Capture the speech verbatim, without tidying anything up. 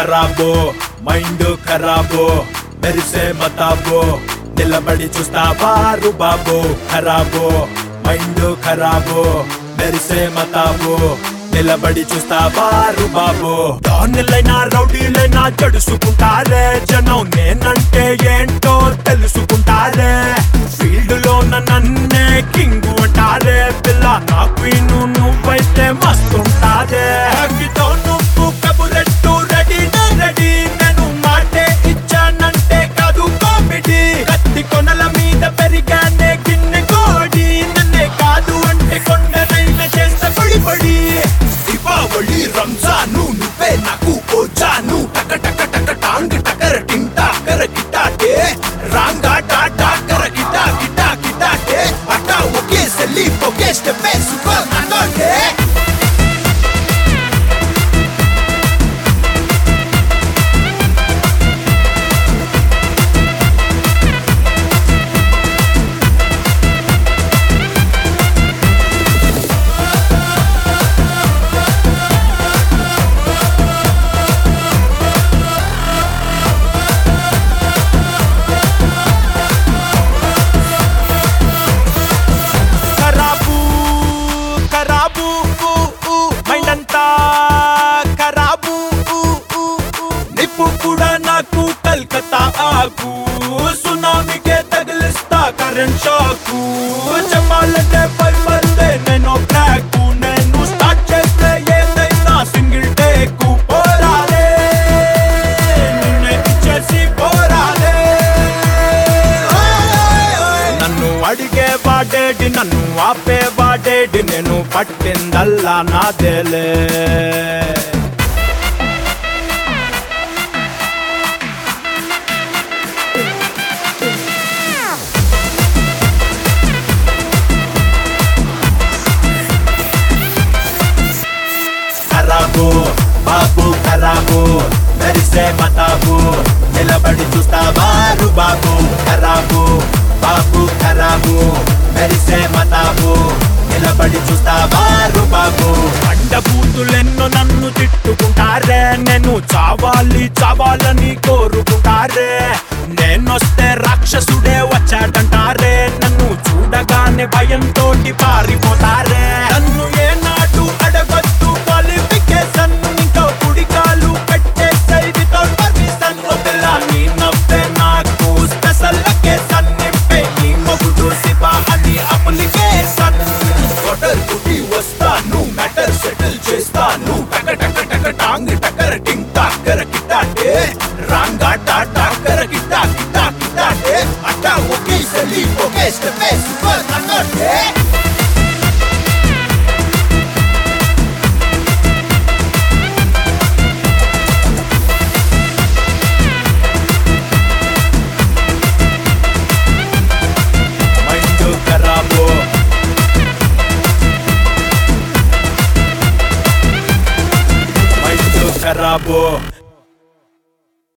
ఖరాబో mind ఖరాబో మెరిసే మతాబో నిలబడి చూస్తావా రుబాబో ఖరాబో మైండ్ ఖరాబో మెరిసే మతాబో నిలబడి చూస్తావా రుబాబో డాన్లైనా రౌడీలైనా జడుసుకుంటారే జనం నేనంటే ఏంటో తెలుసుకుంటారే ఫీల్డ్ లో నన్నే కింగ్ అంటారే పిల్ల నా క్వీన్ నువ్వైతే మస్తుంటారే అగ్గితో నువ్వు కబురెట్టు రెడీ రెడీ నేను మాటే ఇచ్చానంటే కాదు కామెడీ కత్తి కొనల మీద పెరిగానే గిన్నె కోడి నన్నే కాదు అంటే కొండనైనా చేస్తా పడి పడి దీపావళి రంజాను నువ్వే నాకు ఓజాను టక టక టక టాంగ్ టకర టింగ్ టాకర గిటాటే రాంగా టాటా కర గిటా గిటా గిటాటే అట్టా ఒకే సెల్లి ఒకే స్టెప్ సూపర్ నాటోటే కలకత్తా ఆకు సునామీకే తగిలిస్తా కరెంట్ షాకు చెప్పాలంటే పైపర్దే నేను బ్లాక్ నేను స్టార్ట్ చేస్తే ఏదైనా సింగిల్ టేకు పోరాడే నిన్నే ఇచ్చేసి పోరాడే నన్ను అడిగే వాడేడి నన్ను ఆపే వాడేడి నేను పట్టిందల్లా నాదేలే ఖరాబో బాబు ఖరాబో మెరిసే మతాబు నిలబడి చూస్తావా రుబాబు ఖరాబో బాబు ఖరాబు మెరిసే మతాబు నిలబడి చూస్తావా రుబాబు అండబూతులెన్నో నన్ను తిట్టుకుంటారే నేను చావాలి చావాలని కోరుకుంటారే నేనొస్తే రాక్షసుడే వచ్చాడంటారే నన్ను చూడగానే భయంతో పారిపోతారే నన్ను ఏనాడు అడగొద్దు క్వాలిఫికేషన్ ఇంకా పుడికాలు పెట్టేసే వితౌట్ పర్మిషన్ పిల్ల నీ నవ్వే నాకు స్పెషల్ లొకేషన్ నింపే నీ మొగుడు శివ అని అప్లికేషన్ కొటర్ కుటి వస్తాను మ్యాటర్ సెటిల్ చేస్తాను టక టక టక టాంగ్ టకర టింగ్ టాకర కిటాటే రాంగా టాటా కర కిటా కిటా కిటాటే అట్టా ఒకే సెలి ఒకే స్టెప్ సూపర్ నాటోటే ఖరాబో